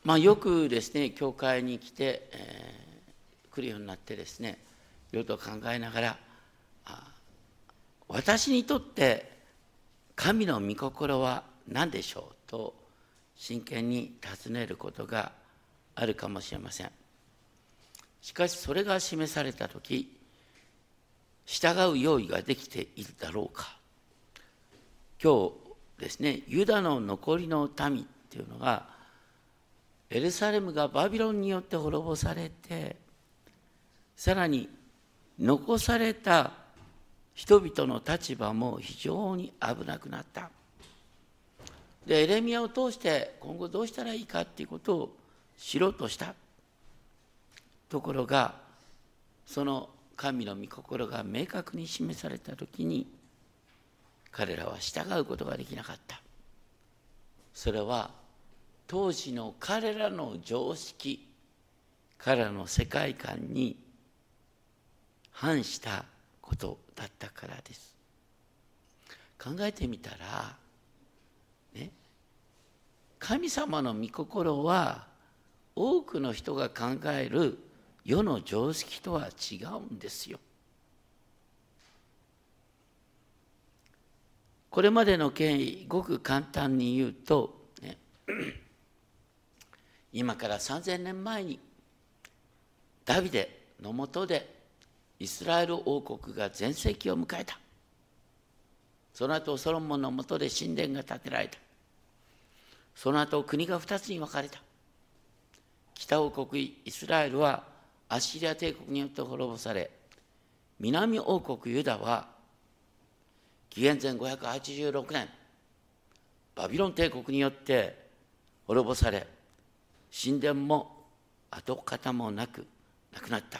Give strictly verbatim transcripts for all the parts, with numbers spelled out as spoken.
まあ、よくですね、教会に来て、えー、来るようになってですね、いろいろと考えながら、私にとって神の御心は何でしょうと真剣に尋ねることがあるかもしれません。しかしそれが示されたとき、従う用意ができているだろうか。今日ですね、ユダの残りの民っていうのが、エルサレムがバビロンによって滅ぼされて、さらに残された人々の立場も非常に危なくなった。で、エレミヤを通して今後どうしたらいいかっていうことを知ろうとした。ところが、その神の御心が明確に示されたときに、彼らは従うことができなかった。それは当時の彼らの常識、彼らの世界観に反したことだったからです。考えてみたら、ね、神様の御心は多くの人が考える世の常識とは違うんですよ。これまでの経緯、ごく簡単に言うと、ね、今からさんぜんねんまえにダビデのもとでイスラエル王国が全盛期を迎えた。その後ソロモンのもとで神殿が建てられた。その後国が二つに分かれた。北王国イスラエルはアッシリア帝国によって滅ぼされ、南王国ユダは紀元前ごひゃくはちじゅうろくねんバビロン帝国によって滅ぼされ、神殿も跡形もなくなくなった。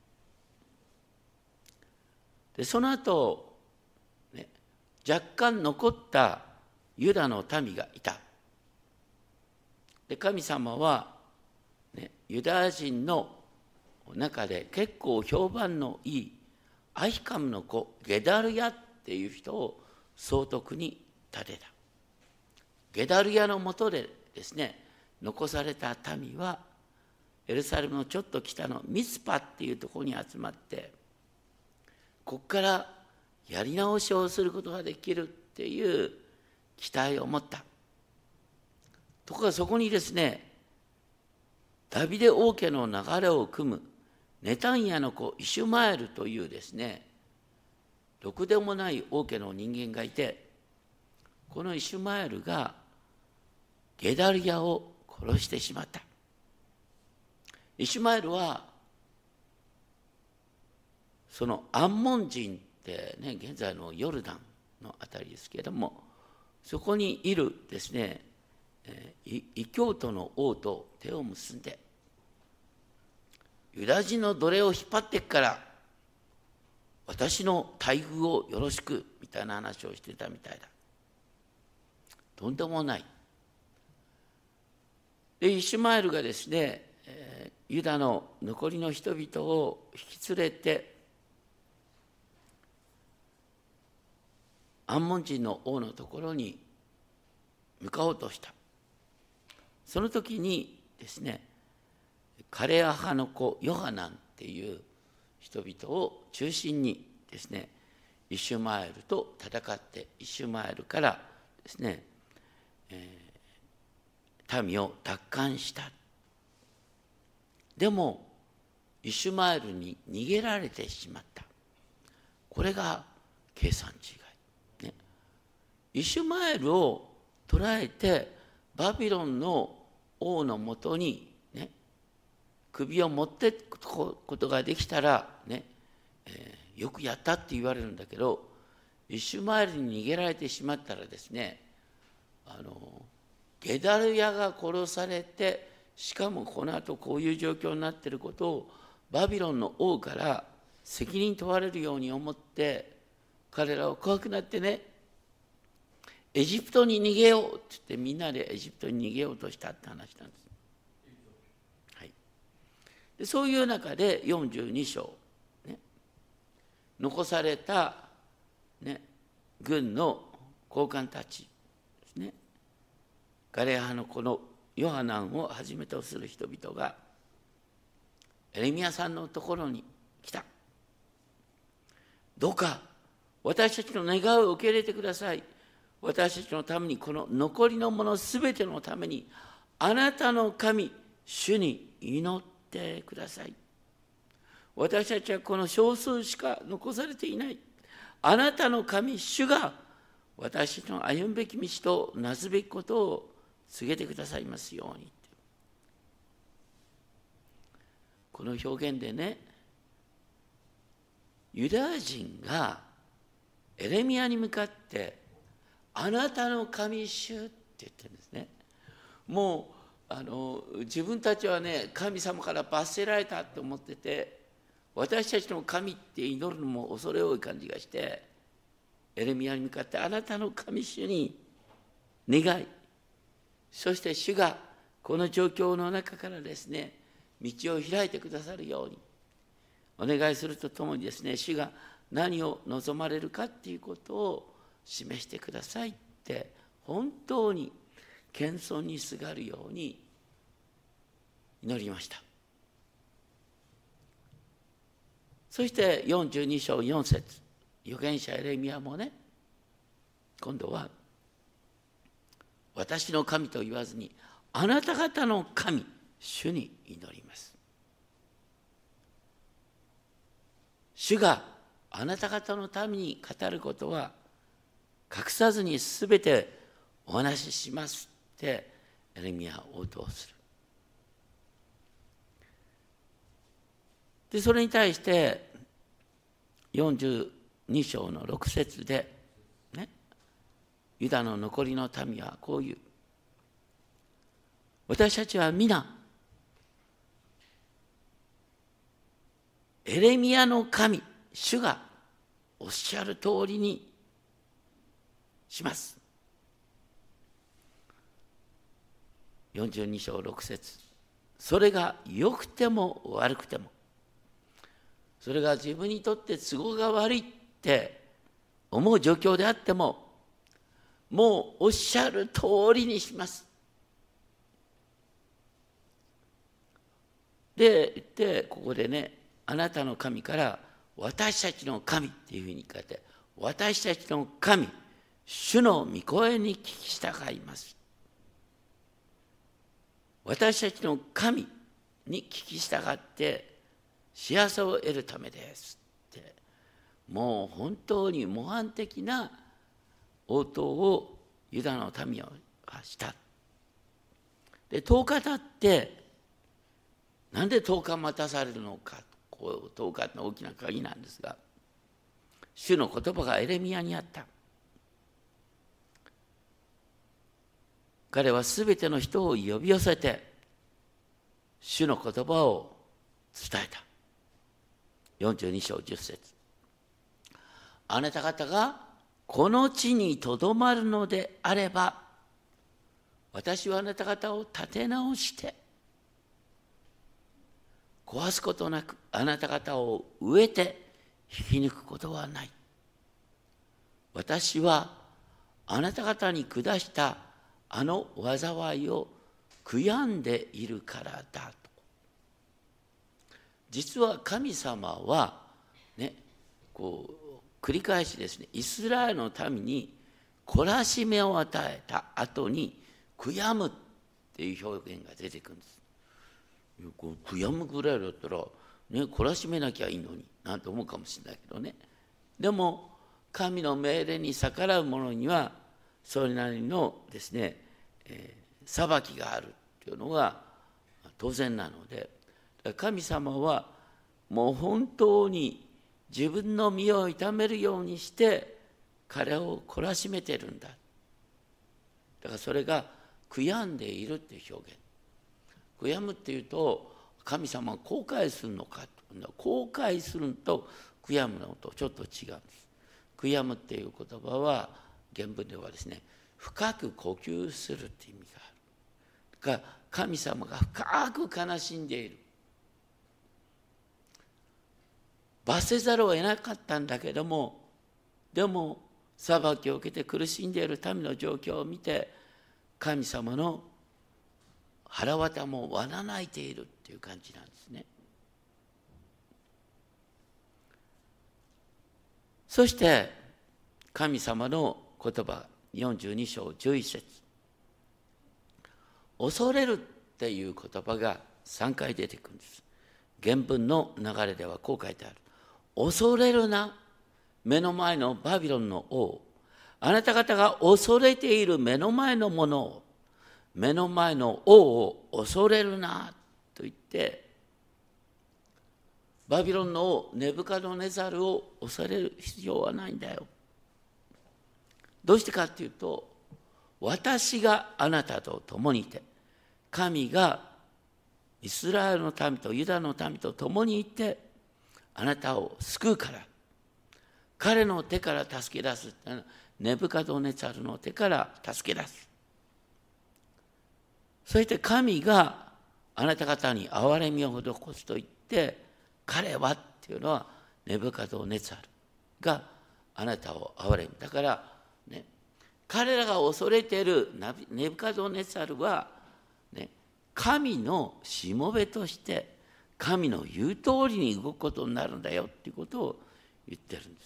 でその後、ね、若干残ったユダの民がいた。で神様は、ね、ユダヤ人の中で結構評判のいいアヒカムの子ゲダルヤっていう人を総督に立てた。ゲダルヤのもとでですね、残された民はエルサレムのちょっと北のミツパっていうところに集まって、ここからやり直しをすることができるっていう期待を持った。ところがそこにですね、ダビデ王家の流れを組むネタンヤの子イシュマエルというですね、ろくでもない王家の人間がいて、このイシュマエルがゲダルヤを殺してしまった。イシュマエルはそのアンモン人ってね、現在のヨルダンのあたりですけれども、そこにいるですね、異教徒の王と手を結んで、ユダ人の奴隷を引っ張ってっから私の待遇をよろしくみたいな話をしてたみたいだ。とんでもない。でイシュマエルがですね、ユダの残りの人々を引き連れてアンモン人の王のところに向かおうとした。その時にですね、カレア派の子ヨハナンっていう人々を中心にですね、イシュマエルと戦ってイシュマエルからですね、えー、民を奪還した。でもイシュマエルに逃げられてしまった。これが計算違い、ね、イシュマエルを捕らえてバビロンの王のもとにね、首を持っていくことができたらね、えー、よくやったって言われるんだけど、イシュマエルに逃げられてしまったらですね、あのゲダルヤが殺されて、しかもこの後こういう状況になっていることをバビロンの王から責任問われるように思って、彼らは怖くなってね、エジプトに逃げようって言ってみんなでエジプトに逃げようとしたって話なんです。はい、でそういう中でよんじゅうに章、ね、残された、ね、軍の高官たちですね、ガレア派のこのヨハナンをはじめとする人々がエレミヤさんのところに来た。どうか私たちの願いを受け入れてください。私たちのために、この残りのものすべてのために、あなたの神、主に祈ってください。私たちはこの少数しか残されていない。あなたの神、主が私たちの歩むべき道となすべきことを告げてくださいますように。この表現でね、ユダヤ人がエレミヤに向かってあなたの神主って言ってるんですね。もうあの自分たちはね、神様から罰せられたと思ってて、私たちの神って祈るのも恐れ多い感じがして、エレミヤに向かってあなたの神主に願い、そして主がこの状況の中からですね、道を開いてくださるようにお願いするとともにですね、主が何を望まれるかっていうことを示してくださいって、本当に謙遜にすがるように祈りました。そしてよんじゅうに章よん節、預言者エレミヤもね、今度は私の神と言わずにあなた方の神、主に祈ります。主があなた方のために語ることは隠さずにすべてお話ししますってエレミヤは応答する。でそれに対してよんじゅうに章のろく節でね、ユダの残りの民はこう言う。私たちは皆エレミヤの神、主がおっしゃる通りにします。よんじゅうに章ろく節、それが良くても悪くても、それが自分にとって都合が悪いって思う状況であっても、もうおっしゃる通りにします。で、でここでね、あなたの神から私たちの神っていうふうに書いて、私たちの神、主の御声に聞き従います。私たちの神に聞き従って幸せを得るためですって、もう本当に模範的な応答をユダの民はした。で、とおか経って、なんでとおか待たされるのか、こうとおかの大きな鍵なんですが、主の言葉がエレミヤにあった。彼はすべての人を呼び寄せて、主の言葉を伝えた。よんじゅうに章じゅっ節。あなた方がこの地にとどまるのであれば、私はあなた方を立て直して、壊すことなくあなた方を植えて引き抜くことはない。私はあなた方に下したあの災いを悔やんでいるからだと。実は神様はね、こう繰り返しですね、イスラエルの民に懲らしめを与えた後に悔やむっていう表現が出てくるんです。こう悔やむぐらいだったら、ね、懲らしめなきゃいいのになんて思うかもしれないけどね。でも神の命令に逆らう者にはそれなりのですね、えー、裁きがあるというのが当然なので、神様はもう本当に自分の身を痛めるようにして彼を懲らしめてるんだ。だからそれが悔やんでいるっていう表現。悔やむっていうと神様は後悔するのか、後悔するのと悔やむのとちょっと違うんです。悔やむっていう言葉は原文ではですね、深く呼吸するっていう意味がある。だから神様が深く悲しんでいる。罰せざるを得なかったんだけども、でも裁きを受けて苦しんでいる民の状況を見て、神様の腹渡もわな泣いているっていう感じなんですね。そして神様の言葉よんじゅうに章じゅういち節、恐れるっていう言葉がさんかい出てくるんです。原文の流れではこう書いてある。恐れるな、目の前のバビロンの王。あなた方が恐れている目の前のものを、目の前の王を恐れるなと言って、バビロンの王ネブカドネザルを恐れる必要はないんだよ。どうしてかっていうと、私があなたと共にいて、神がイスラエルの民とユダの民と共にいて、あなたを救うから、彼の手から助け出す。ネブカドネザルの手から助け出す。そして神があなた方に憐れみを施すと言って、彼はっていうのはネブカドネザルがあなたを憐れみ。だからね、彼らが恐れているネブカドネザルは、ね、神のしもべとして神の言う通りに動くことになるんだよっていうことを言ってるんです。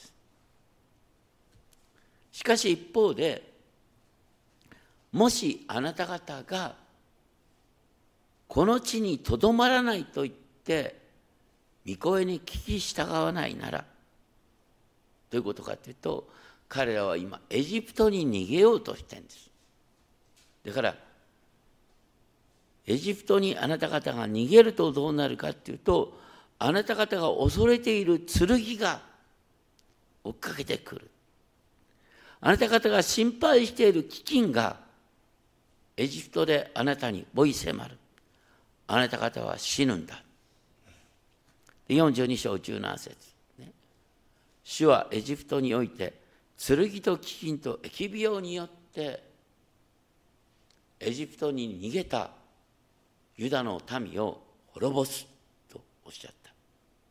しかし一方で、もしあなた方がこの地にとどまらないと言って御声に聞き従わないなら、どういうことかというと、彼らは今エジプトに逃げようとしてるんです。だからエジプトにあなた方が逃げるとどうなるかというと、あなた方が恐れている剣が追っかけてくる。あなた方が心配している飢饉がエジプトであなたに追い迫る。あなた方は死ぬんだ。よんじゅうに章じゅうなな節、ね、主はエジプトにおいて剣と飢饉と疫病によってエジプトに逃げたユダの民を滅ぼすとおっしゃった。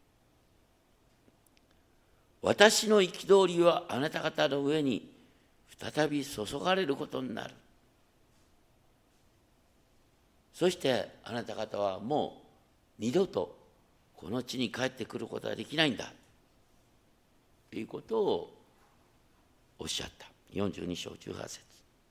私の憤りはあなた方の上に再び注がれることになる。そしてあなた方はもう二度とこの地に帰ってくることはできないんだということをおっしゃった。よんじゅうに章じゅうはち節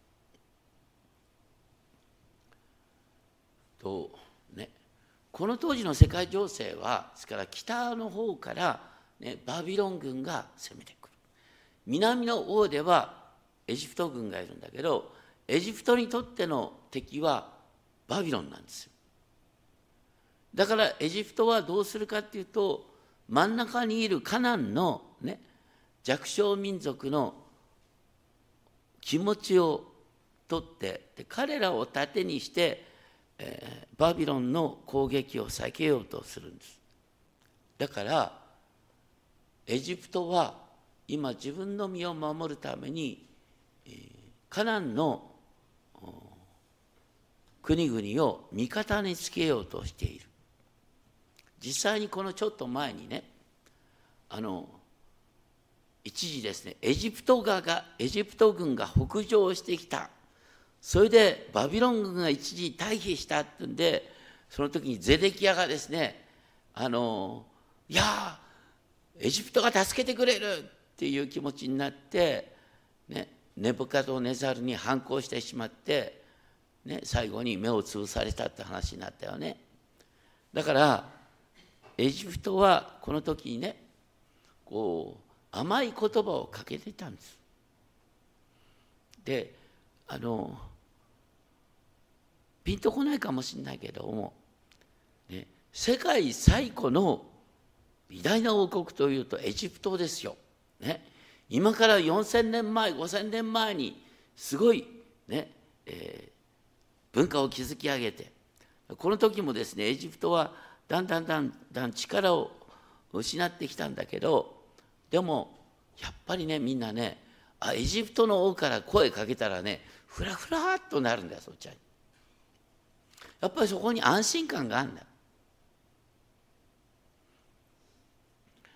と、ね、この当時の世界情勢はですから北の方から、ね、バビロン軍が攻めてくる。南の方ではエジプト軍がいるんだけど、エジプトにとっての敵はバビロンなんですよ。だからエジプトはどうするかっていうと、真ん中にいるカナンの、ね、弱小民族の気持ちを取ってで彼らを盾にして、えー、バビロンの攻撃を避けようとするんです。だからエジプトは今自分の身を守るために、えー、カナンの国々を味方につけようとしている。実際にこのちょっと前にね、あの一時ですね、エジプト側がエジプト軍が北上してきた。それでバビロン軍が一時退避したってんで、その時にゼデキヤがですね、あのいやエジプトが助けてくれるっていう気持ちになって、ね、ネブカドネザルに反抗してしまって、ね、最後に目をつぶされたって話になったよね。だからエジプトはこの時にね、こう甘い言葉をかけていたんです。で、あのピンとこないかもしれないけども、ね、世界最古の偉大な王国というとエジプトですよ。ね、今からよんせんねんまえ、ごせんねんまえにすごい、ねえー、文化を築き上げて、この時もですね、エジプトはだんだんだんだん力を失ってきたんだけど、でもやっぱりね、みんなね、あエジプトの王から声かけたらね、ふらふらっとなるんだよ、そっちは。やっぱりそこに安心感があるんだ。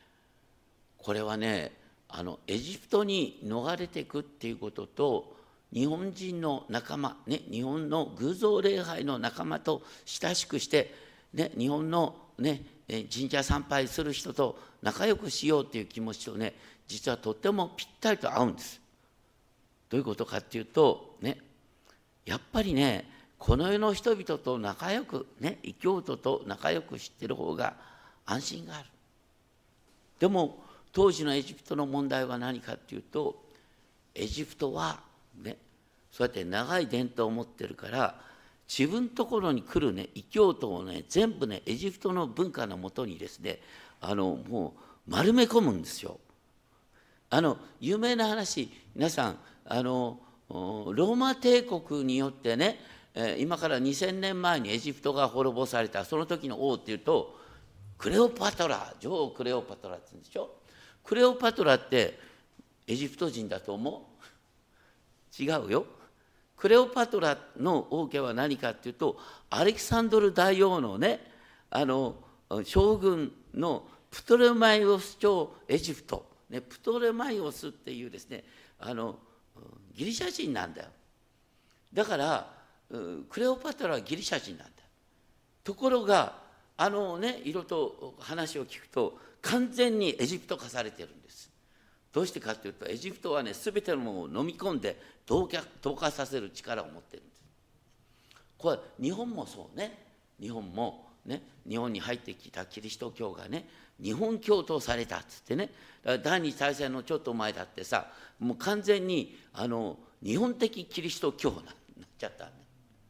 これはね、あのエジプトに逃れていくっていうことと、 日本人の仲間、ね、日本の偶像礼拝の仲間と親しくして、ね、日本の、ね、神社参拝する人と仲良くしようという気持ちとね、実はとってもぴったりと合うんです。どういうことかっていうとね、やっぱりね、この世の人々と仲良くね、異教徒と仲良くしてる方が安心がある。でも当時のエジプトの問題は何かっていうと、エジプトはね、そうやって長い伝統を持ってるから、自分のところに来るね、異教徒をね、全部ね、エジプトの文化のもとにですね、あのもう丸め込むんですよ。あの有名な話、皆さん、あのローマ帝国によってね、今からにせんねんまえにエジプトが滅ぼされた、その時の王っていうと、クレオパトラ、女王クレオパトラって言うんでしょ。クレオパトラってエジプト人だと思う？違うよ。クレオパトラの王家は何かっていうと、アレキサンドル大王のね、あの将軍のプトレマイオス朝エジプト、ね、プトレマイオスっていうですね、あのギリシャ人なんだよ。だからクレオパトラはギリシャ人なんだよ。ところがあのね、いろいろと話を聞くと完全にエジプト化されてるんです。どうしてかというと、エジプトはね、すべてのものを飲み込んで同化させる力を持ってるんです。これ日本もそうね、日本もね、日本に入ってきたキリスト教がね、日本教とされたっつってね、だから第二次大戦のちょっと前だってさ、もう完全にあの日本的キリスト教になっちゃったんだ。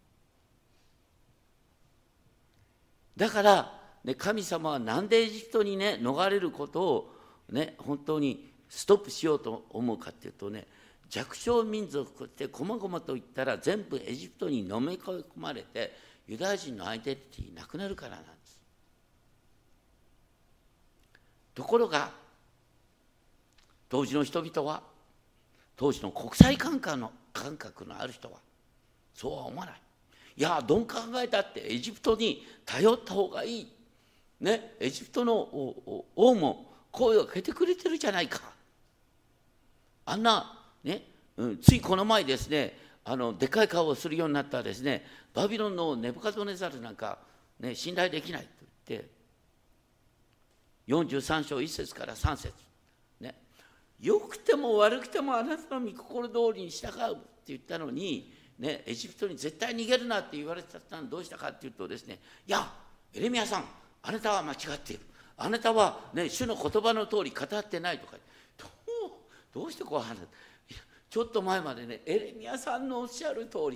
だから、ね、神様はなんでエジプトにね、逃れることをね、本当にストップしようと思うかっていうとね、弱小民族ってこまごまと言ったら全部エジプトに飲み込まれて、ユダヤ人のアイデンティティなくなるからなんです。ところが当時の人々は、当時の国際感覚の感覚のある人はそうは思わない。いや、どう考えたってエジプトに頼った方がいい、ね、エジプトの王も声をかけてくれてるじゃないか。あんな、ね、うん、ついこの前ですね、あのでかい顔をするようになったですね、バビロンのネブカドネザルなんか、ね、信頼できないと言って、よんじゅうさん章いっ節からさん節、ね、よくても悪くてもあなたの御心通りに従うって言ったのに、ね、エジプトに絶対逃げるなって言われてたのどうしたかっていうとですね、いやエレミヤさん、あなたは間違っている、あなたは、ね、主の言葉の通り語ってないとか、どう、どうしてこう話す、ちょっと前までね、エレミヤさんのおっしゃる通り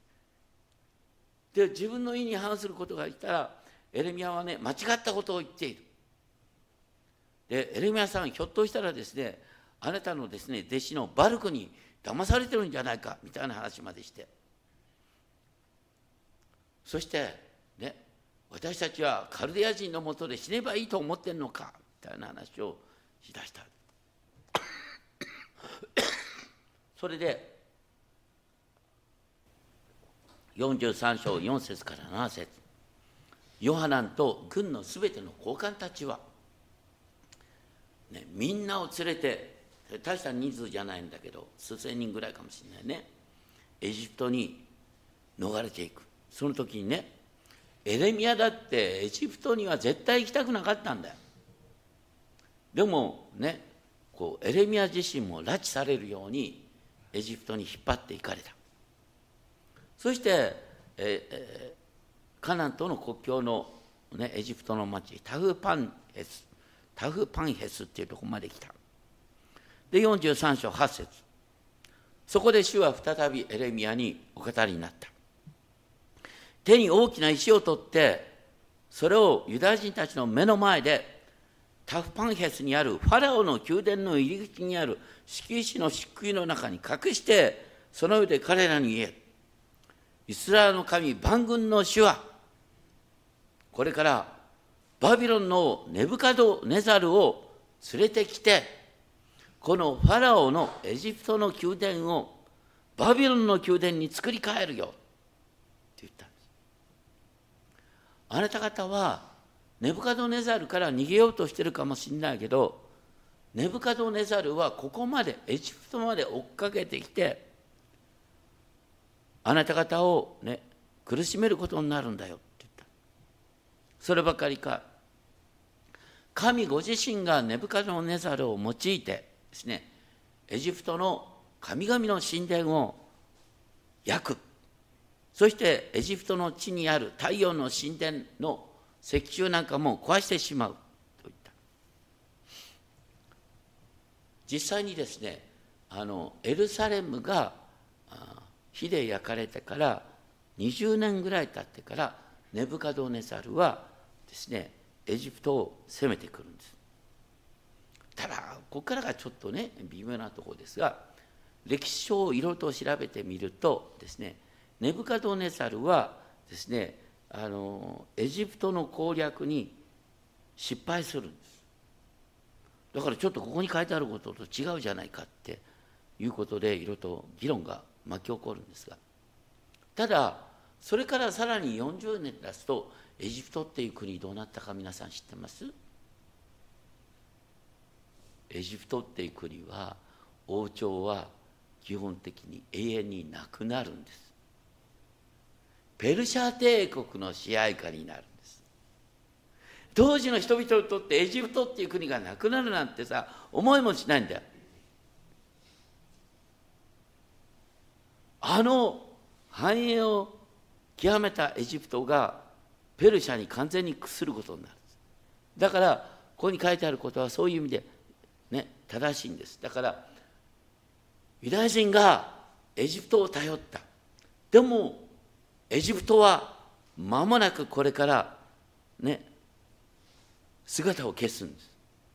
ってで、自分の意に反することがいたらエレミヤはね、間違ったことを言っている。でエレミヤさん、ひょっとしたらですね、あなたのですね、弟子のバルクに騙されてるんじゃないかみたいな話までして、そしてね、私たちはカルデア人のもとで死ねばいいと思ってるのかみたいな話をしだした。それでよんじゅうさん章よん節からなな節、ヨハナンと軍のすべての高官たちは、ね、みんなを連れて、大した人数じゃないんだけど数千人ぐらいかもしれないね、エジプトに逃れていく。その時にね、エレミヤだってエジプトには絶対行きたくなかったんだよ。でもね、こうエレミヤ自身も拉致されるようにエジプトに引っ張っていかれた。そして、ええカナンとの国境の、ね、エジプトの町タフパンヘスタフパンヘスっていうところまで来た。でよんじゅうさん章はち節、そこで主は再びエレミヤにお語りになった。手に大きな石を取ってそれをユダヤ人たちの目の前でタフパンヘスにあるファラオの宮殿の入り口にある敷石の漆喰の中に隠して、その上で彼らに言え、イスラエルの神万軍の主はこれからバビロンのネブカドネザルを連れてきて、このファラオのエジプトの宮殿をバビロンの宮殿に作り変えるよって言ったんです。あなた方はネブカドネザルから逃げようとしてるかもしれないけど、ネブカドネザルはここまでエジプトまで追っかけてきて、 あなた方をね苦しめることになるんだよって言った。そればかりか、神ご自身がネブカドネザルを用いてですね、エジプトの神々の神殿を焼く。そしてエジプトの地にある太陽の神殿の石柱なんかも壊してしまうと言った。実際にですね、あのエルサレムが火で焼かれてからにじゅうねんぐらい経ってからネブカドネザルはですね、エジプトを攻めてくるんです。ただここからがちょっとね微妙なところですが、歴史書をいろいろと調べてみるとですね、ネブカドネザルはですね、あのエジプトの攻略に失敗するんです。だからちょっとここに書いてあることと違うじゃないかっていうことでいろいろと議論が巻き起こるんですが、ただそれからさらによんじゅうねん経つとエジプトっていう国どうなったか皆さん知ってます？エジプトっていう国は王朝は基本的に永遠になくなるんです。ペルシャ帝国の支配下になるんです。当時の人々にとってエジプトっていう国がなくなるなんてさ、思いもしないんだよ。あの繁栄を極めたエジプトがペルシャに完全に屈することになるんです。だからここに書いてあることはそういう意味でね正しいんです。だからユダヤ人がエジプトを頼った。でもエジプトは間もなくこれからね姿を消すんです。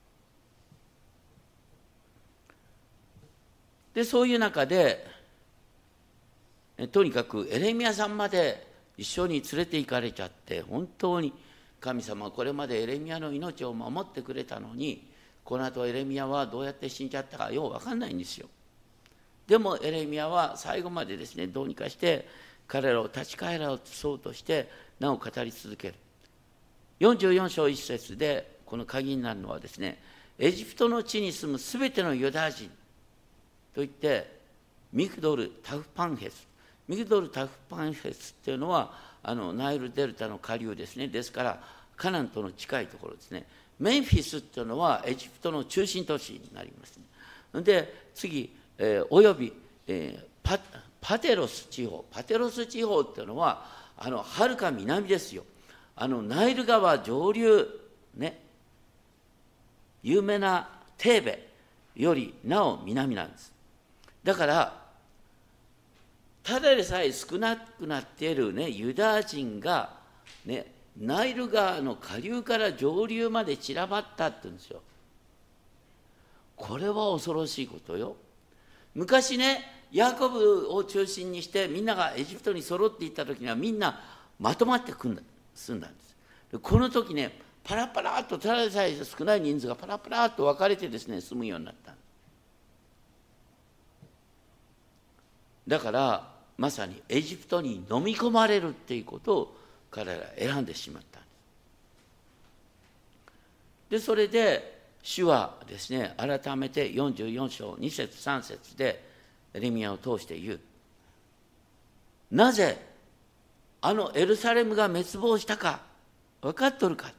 でそういう中でとにかくエレミヤさんまで一緒に連れて行かれちゃって、本当に神様はこれまでエレミヤの命を守ってくれたのに、この後エレミヤはどうやって死んじゃったかよう分かんないんですよ。でもエレミヤは最後までですね、どうにかして彼らを立ち返らそうとしてなお語り続ける。よんじゅうよん章いち節でこの鍵になるのはですね、エジプトの地に住むすべてのユダヤ人といってミグドル・タフパンヘス、ミグドル・タフパンヘスっていうのはあのナイルデルタの下流ですね。ですからカナンとの近いところですね。メンフィスっていうのはエジプトの中心都市になりますね。で次、えー、および、えー、パ, パテロス地方、パテロス地方っていうのはあのはるか南ですよ。あのナイル川上流ね、有名なテーベよりなお南なんです。だからただでさえ少なくなっている、ね、ユダヤ人が、ね、ナイル川の下流から上流まで散らばったって言うんですよ。これは恐ろしいことよ。昔ね、ヤコブを中心にしてみんながエジプトに揃っていった時にはみんなまとまって住んだんです。でこの時ね、パラパラっとただでさえ少ない人数がパラパラっと分かれてですね住むようになった。だからまさにエジプトに飲み込まれるっていうことを彼ら選んでしまったんです。でそれで主はですね改めてよんじゅうよん章に節さん節でエレミヤを通して言う。なぜあのエルサレムが滅亡したか分かっとるか。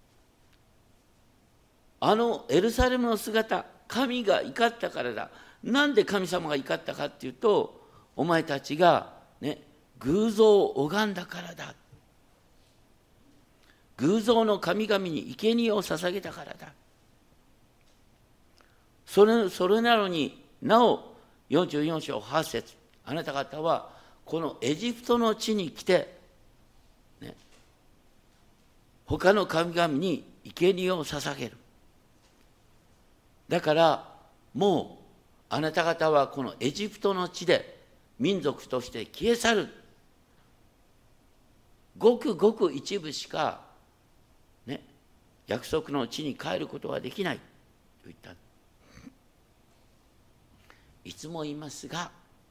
あのエルサレムの姿、神が怒ったからだ。なんで神様が怒ったかっていうと、お前たちが、ね、偶像を拝んだからだ。偶像の神々に生贄を捧げたからだ。それ、それなのになおよんじゅうよん章はち節、あなた方はこのエジプトの地に来て、ね、他の神々に生贄を捧げる。だからもうあなた方はこのエジプトの地で民族として消え去る。ごくごく一部しか、ね、約束の地に帰ることはできないと言った。いつも言いますが、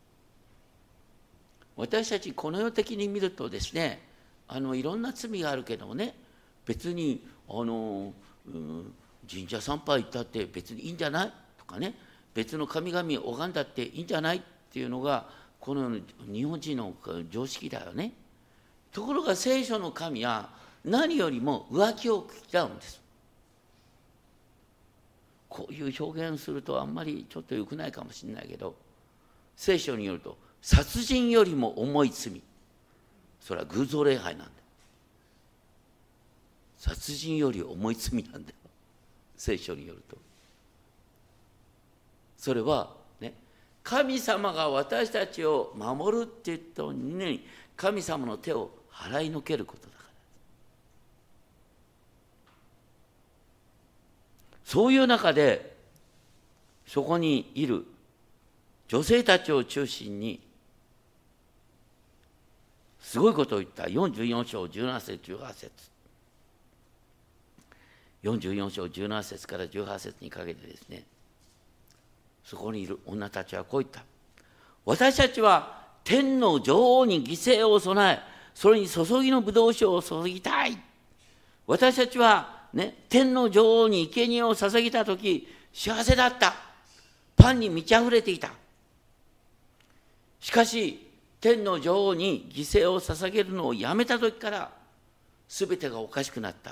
私たちこの世的に見るとですね、あのいろんな罪があるけどもね、別にあの、うん、神社参拝行ったって別にいいんじゃないとかね、別の神々を拝んだっていいんじゃないっていうのがこの日本人の常識だよね。ところが聖書の神は何よりも浮気を嫌うんです。こういう表現するとあんまりちょっと良くないかもしれないけど、聖書によると殺人よりも重い罪、それは偶像礼拝なんだよ。殺人より重い罪なんだよ、聖書によると。それはね、神様が私たちを守るって言ったのに、神様の手を払いのけることだから。そういう中でそこにいる女性たちを中心にすごいことを言った。よんじゅうよん章じゅうなな節じゅうはち節、よんじゅうよん章じゅうなな節からじゅうはち節にかけてですね、そこにいる女たちはこう言った。私たちは天の女王に犠牲を備え、それに注ぎの葡萄酒を注ぎたい。私たちはね、天の女王に生贄を捧げたとき、幸せだった。パンに満ち溢れていた。しかし、天の女王に犠牲を捧げるのをやめたときから、すべてがおかしくなった。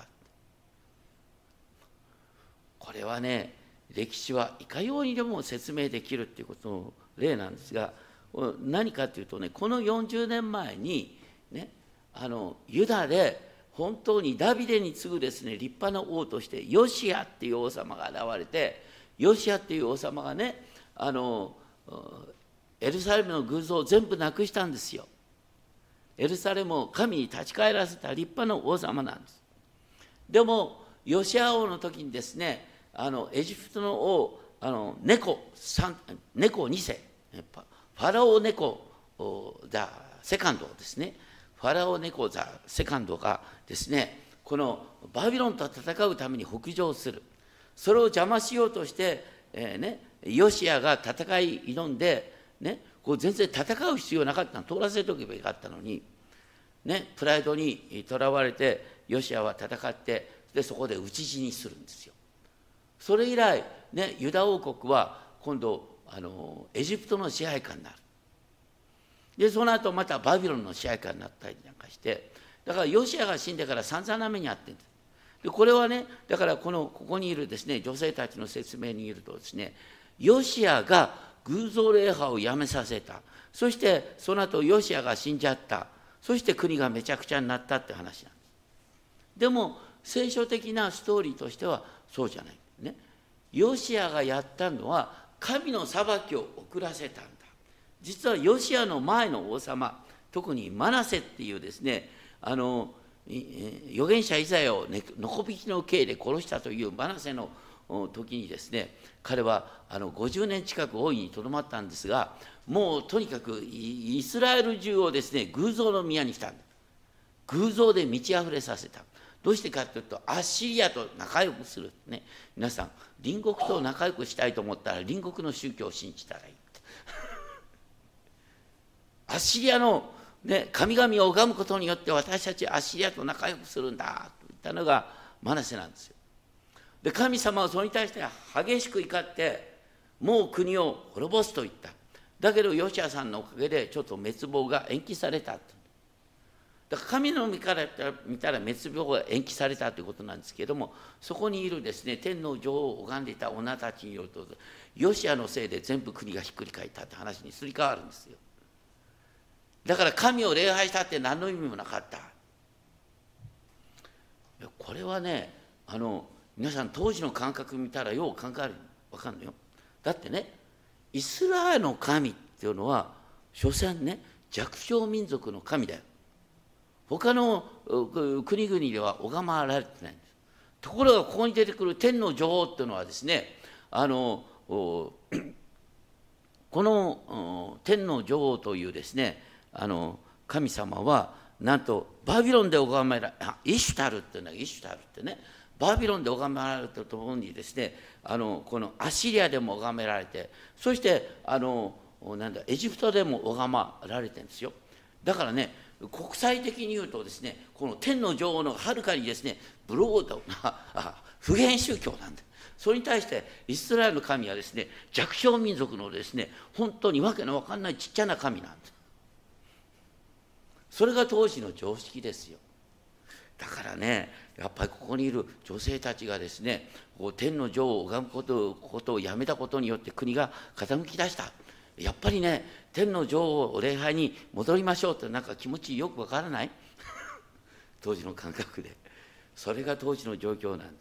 これはね、歴史はいかようにでも説明できるということの例なんですが、何かというとね、このよんじゅうねんまえに、ね、あのユダで、本当にダビデに次ぐですね、立派な王としてヨシアっていう王様が現れて、ヨシアっていう王様がね、あのエルサレムの偶像を全部なくしたんですよ。エルサレムを神に立ち返らせた立派な王様なんです。でもヨシア王の時にですね、あのエジプトの王、あの猫猫に世、ファラオ猫ザセカンドですね、ファラオネコザ・セカンドがですね、このバビロンと戦うために北上する。それを邪魔しようとして、えーね、ヨシアが戦い挑んで、ね、こう全然戦う必要なかったの、通らせておけばよかったのに、ね、プライドにとらわれて、ヨシアは戦って、でそこで討ち死にするんですよ。それ以来、ね、ユダ王国は今度あのエジプトの支配下になる。でその後またバビロンの支配下になったりなんかして、だからヨシアが死んでから散々な目に遭ってるんです。でこれはね、だからこのここにいるですね、女性たちの説明によるとですね、ヨシアが偶像礼拝をやめさせた。そしてその後ヨシアが死んじゃった。そして国がめちゃくちゃになったって話なんです。でも聖書的なストーリーとしてはそうじゃないね。ヨシアがやったのは神の裁きを遅らせたんだ。実はヨシアの前の王様、特にマナセっていうですね、あの預言者イザヤをノコビキの刑で殺したというマナセの時にですね、彼はあのごじゅうねん近く王位にとどまったんですが、もうとにかくイスラエル中をですね、偶像の宮にしたんだ。偶像で満ち溢れさせた。どうしてかというと、アッシリアと仲良くする、ね、皆さん隣国と仲良くしたいと思ったら隣国の宗教を信じたらいい。アッシリアの、ね、神々を拝むことによって私たちアッシリアと仲良くするんだと言ったのがマナセなんですよ。で神様はそれに対して激しく怒って、もう国を滅ぼすと言った。だけどヨシアさんのおかげでちょっと滅亡が延期された。だから神の御から見たら滅亡が延期されたということなんですけれども、そこにいるですね、天の女王を拝んでいた女たちによると、ヨシアのせいで全部国がひっくり返ったって話にすり替わるんですよ。だから神を礼拝したって何の意味もなかった。これはね、あの皆さん当時の感覚見たらよう考える、分かんないよ。だってね、イスラエルの神っていうのは所詮ね、弱小民族の神だよ。他の国々では拝まれてないんです。ところがここに出てくる天の女王っていうのはですね、あのこの天の女王というですね、あの神様はなんとバビロンで拝められ、イシュタルっていうのはイシュタルってね、バビロンで拝められるとともにですね、あのこのアッシリアでも拝められて、そしてあのなんだエジプトでも拝まられてるんですよ。だからね、 国際的に言うとですね、この天の女王のはるかにですね、ブロードな普遍宗教なんです。それに対してイスラエルの神はですね、弱小民族のですね、本当にわけのわかんないちっちゃな神なんです。それが当時の常識ですよ。だからね、やっぱりここにいる女性たちがですね、こう天の女王を拝むことことをやめたことによって国が傾き出した。やっぱりね、天の女王を礼拝に戻りましょうってなんか気持ちよくわからない当時の感覚で。それが当時の状況なんです。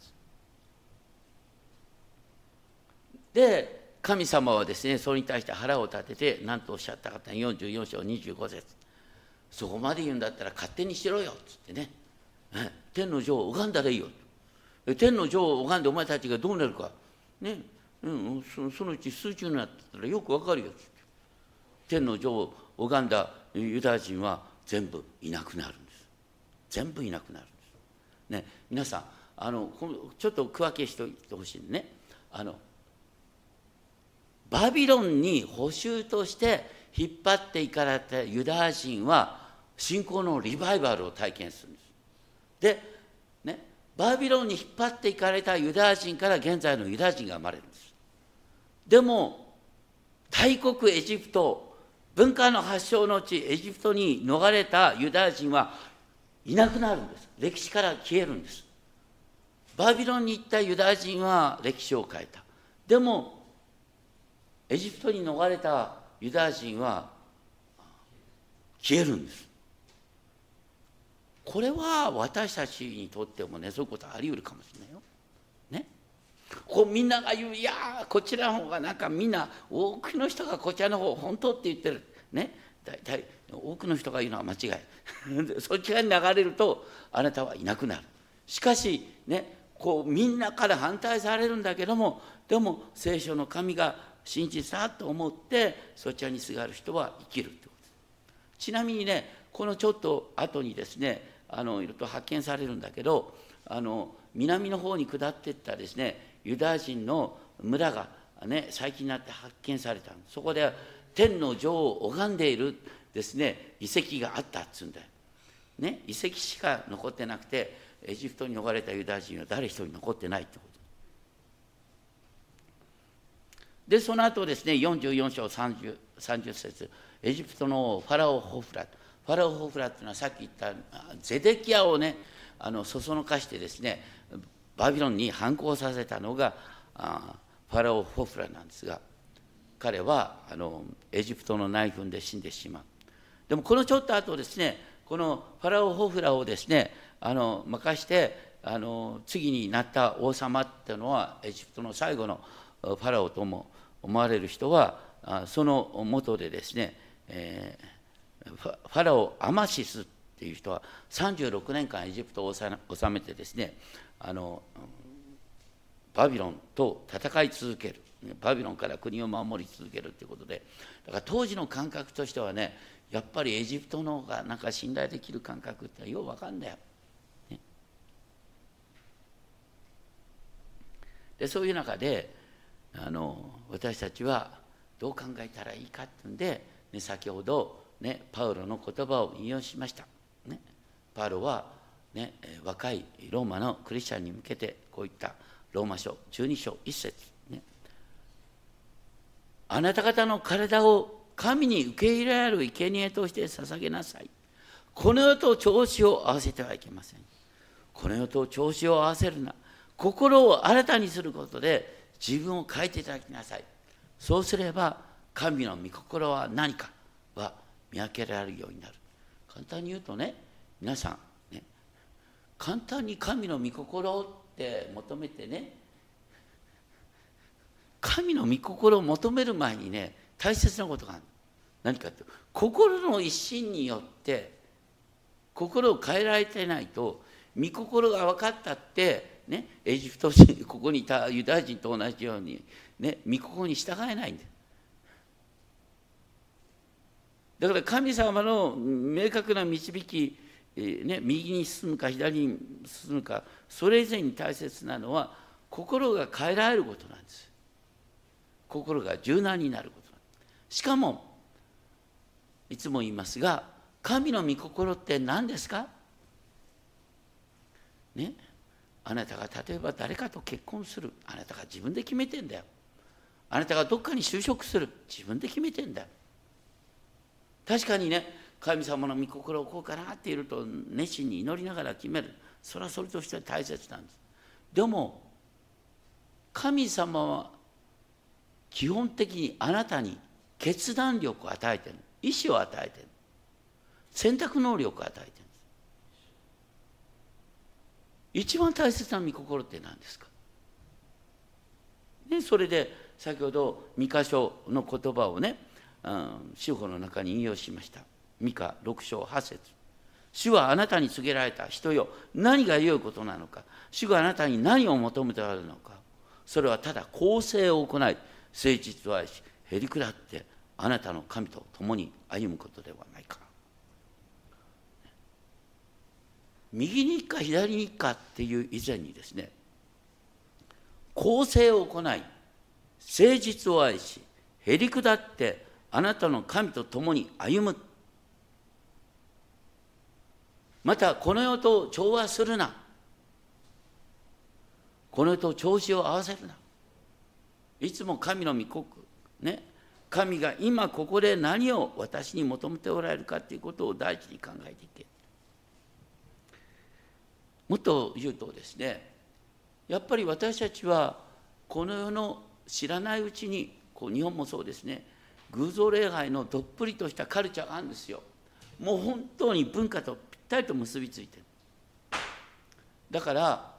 で、神様はですね、それに対して腹を立てて何とおっしゃったかってよんじゅうよん章にじゅうご節。そこまで言うんだったら勝手にしろよっつってね、天の女王を拝んだらいいよ。天の女王を拝んでお前たちがどうなるか、ね、うん、そ, そのうち数十になったらよくわかるよっつって。天の女王を拝んだユダヤ人は全部いなくなるんです。全部いなくなるんです。ね、皆さんあのちょっと区分けしておいてほしいんでね、あのバビロンに捕囚として引っ張っていかれたユダヤ人は信仰のリバイバルを体験するんです。で、ね、バビロンに引っ張っていかれたユダヤ人から現在のユダヤ人が生まれるんです。でも大国エジプト、文化の発祥の地エジプトに逃れたユダヤ人はいなくなるんです。歴史から消えるんです。バビロンに行ったユダヤ人は歴史を変えた。でもエジプトに逃れたユダヤ人は消えるんです。これは私たちにとってもね、そういうことあり得るかもしれないよ。ね。こうみんなが言う、いやこちらの方がなんかみんな多くの人がこちらの方本当って言ってる。ね。大体多くの人が言うのは間違い。そっち側に流れるとあなたはいなくなる。しかしね、こうみんなから反対されるんだけども、でも聖書の神が真実だと思ってそちらにすがる人は生きるということです。ちなみにね、このちょっと後にですね、あのいろいろと発見されるんだけど、あの南の方に下っていったですね、ユダヤ人の村がね、最近になって発見された。そこで天の女王を拝んでいるですね、遺跡があったっつうんだよ。ね、遺跡しか残ってなくて、エジプトに逃れたユダヤ人は誰一人残ってないってこと。で、その後ですね、よんじゅうよん章さんじゅう節、エジプトのファラオ・ホフラ。ファラオ・ホフラっていうのはさっき言ったゼデキヤをね、あのそそのかしてですね、バビロンに反抗させたのがあファラオ・ホフラなんですが、彼はあのエジプトの内紛で死んでしまう。でもこのちょっと後ですね、このファラオ・ホフラをですね、あの任してあの次になった王様っていうのはエジプトの最後のファラオとも思われる人はその元でですね、えー、ファラオ・アマシスっていう人はさんじゅうろくねんかんエジプトを治めてですね、あのバビロンと戦い続ける、バビロンから国を守り続けるということで、だから当時の感覚としてはね、やっぱりエジプトの方がなんか信頼できる感覚ってよう分かんだよ、ね、でそういう中であの私たちはどう考えたらいいかっていうんで、ね、先ほど、ね、パウロの言葉を引用しました、ね、パウロは、ね、若いローマのクリスチャンに向けてこういったローマ書じゅうに章いち節、ね、あなた方の体を神に受け入れられる生贄として捧げなさい。この世と調子を合わせてはいけません。この世と調子を合わせるな。心を新たにすることで自分を変えていただきなさい。そうすれば神の御心は何かは見分けられるようになる。簡単に言うとね、皆さん、ね、簡単に神の御心って求めてね、神の御心を求める前にね、大切なことがある。何かって心の一心によって心を変えられてないと、御心が分かったってね、エジプト人、ここにいたユダヤ人と同じようにね、御心に従えないんだよ。だから神様の明確な導き、ね、右に進むか左に進むか、それ以前に大切なのは心が変えられることなんです。心が柔軟になることなんです。しかもいつも言いますが、 神の御心って何ですかね。あなたが例えば誰かと結婚する、あなたが自分で決めてんだよ。あなたがどっかに就職する、自分で決めてんだよ。確かにね、神様の御心をこうかなっていると熱心に祈りながら決める。それはそれとしては大切なんです。でも神様は基本的にあなたに決断力を与えている、意志を与えている、選択能力を与えているんです。一番大切な御心って何ですか、ね、それで先ほどミカ書の言葉をね、うん、主法の中に引用しました。ミカろく章はち節。主はあなたに告げられた。人よ、何が良いことなのか。主があなたに何を求めておられるのか。それはただ公正を行い、誠実を愛し、へりくだってあなたの神と共に歩むことではないか。右に行くか左に行くかっていう以前にですね、公正を行い、誠実を愛し、へりくだってあなたの神と共に歩む。またこの世と調和するな。この世と調子を合わせるな。いつも神の御国ね、神が今ここで何を私に求めておられるかということを第一に考えていけ。もっと言うとですね、やっぱり私たちはこの世の知らないうちに、こう日本もそうですね、偶像礼拝のどっぷりとしたカルチャーがあるんですよ。もう本当に文化とぴったりと結びついてる。だから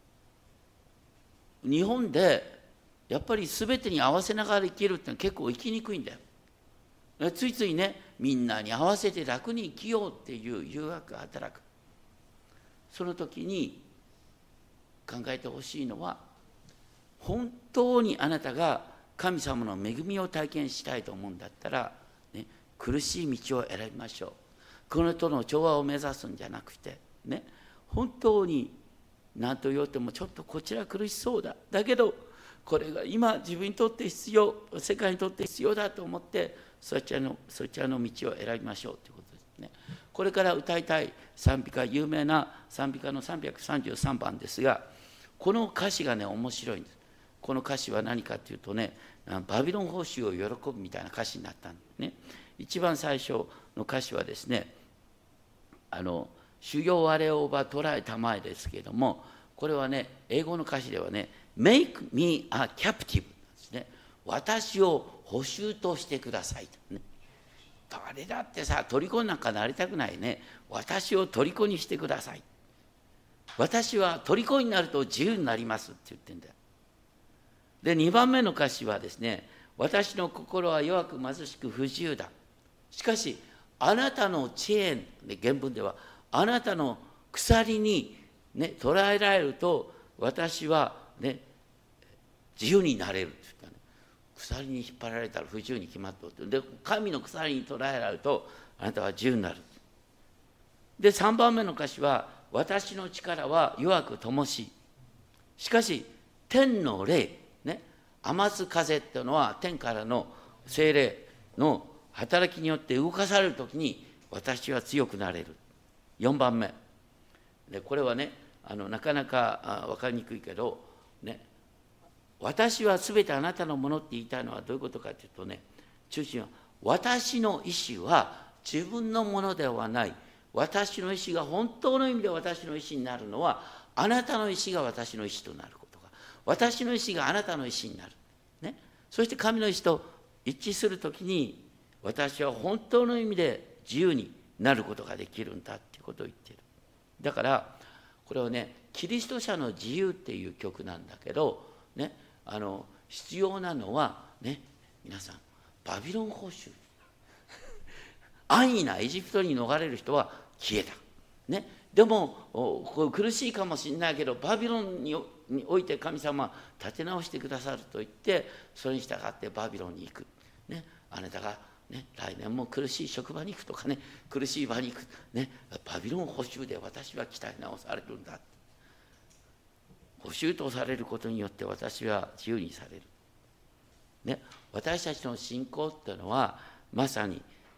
日本でやっぱり全てに合わせながら生きるってのは結構生きにくいんだよ。ついついね、みんなに合わせて楽に生きようっていう誘惑が働く。その時に考えてほしいのは、本当にあなたが神様の恵みを体験したいと思うんだったら、ね、苦しい道を選びましょう。このとの調和を目指すんじゃなくて、ね、本当に何と言おうてもちょっとこちら苦しそうだ。だけどこれが今自分にとって必要、世界にとって必要だと思ってそちらの、そちらの道を選びましょうということですね。これから歌いたい賛美歌、有名な賛美歌のさんびゃくさんじゅうさんばんですが、この歌詞がね面白いんです。この歌詞は何かというとね、バビロン報酬を喜ぶみたいな歌詞になったんですね。一番最初の歌詞はですね、あの修行我をば捉えたまえですけれども、これはね、英語の歌詞ではね、Make me a captive ですね。私を捕囚としてくださいとね。誰だってさ、虜なんかなりたくないね。私を虜にしてください。私は虜になると自由になりますって言ってんだよ。で、にばんめの歌詞はですね、私の心は弱く貧しく不自由だ。しかし、あなたのチェーン、で原文では、あなたの鎖に、ね、捉えられると、私は、ね、自由になれるって言ったね。鎖に引っ張られたら不自由に決まっておる。で、神の鎖に捉えられると、あなたは自由になる。で、さんばんめの歌詞は、私の力は弱く乏しい。しかし、天の霊、ね、雨津風っていうのは天からの聖霊の働きによって動かされるときに私は強くなれる。よんばんめで、これはね、あのなかなか分かりにくいけど、ね、私はすべてあなたのものって言いたいのはどういうことかというとね、中心は私の意思は自分のものではない。私の意思が本当の意味で私の意思になるのは、あなたの意思が私の意思となることが、私の意思があなたの意思になる、ね、そして神の意思と一致するときに、私は本当の意味で自由になることができるんだっていうことを言っている。だからこれはね、キリスト者の自由っていう曲なんだけど、ね、あの必要なのはね、皆さん、バビロン報酬安易なエジプトに逃れる人は消えた、ね、でもこ苦しいかもしれないけど、バビロンにおいて神様は立て直してくださると言って、それに従ってバビロンに行く、ね、あなたが、ね、来年も苦しい職場に行くとかね、苦しい場に行く、ね、バビロン捕囚で私は鍛え直されるんだ。捕囚とされることによって私は自由にされる、ね、私たちの信仰っていうのはまさに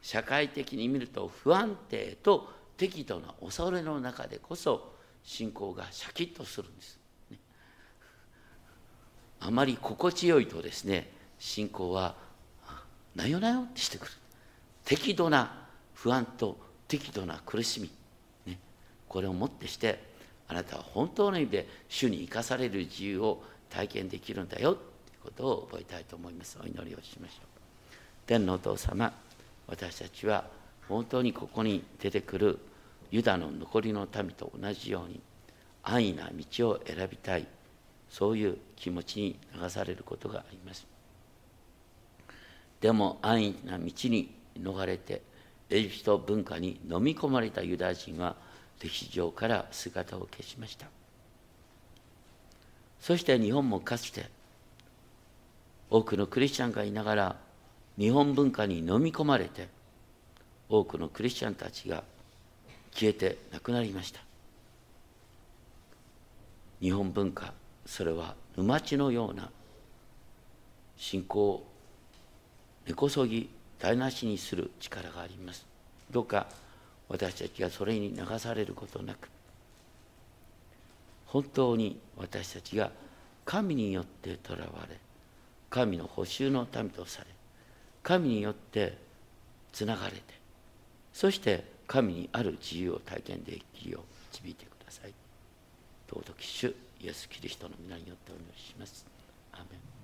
社会的に見ると不安定と適度な恐れの中でこそ信仰がシャキッとするんです。あまり心地よいとですね、信仰はなよなよってしてくる。適度な不安と適度な苦しみ、ね、これをもってしてあなたは本当の意味で主に生かされる自由を体験できるんだよということを覚えたいと思います。お祈りをしましょう。天のお父様、私たちは本当にここに出てくるユダの残りの民と同じように安易な道を選びたい、そういう気持ちに流されることがあります。でも安易な道に逃れてエジプト文化に飲み込まれたユダヤ人は歴史上から姿を消しました。そして日本もかつて多くのクリスチャンがいながら日本文化に飲み込まれて多くのクリスチャンたちが消えてなくなりました。日本文化、それは沼地のような信仰を根こそぎ台無しにする力があります。どうか私たちがそれに流されることなく、本当に私たちが神によって囚われ、神の補修の民とされ、神によってつながれて、そして神にある自由を体験できるよう導いてください。尊き主イエス・キリストの皆によってお祈りします。アーメン。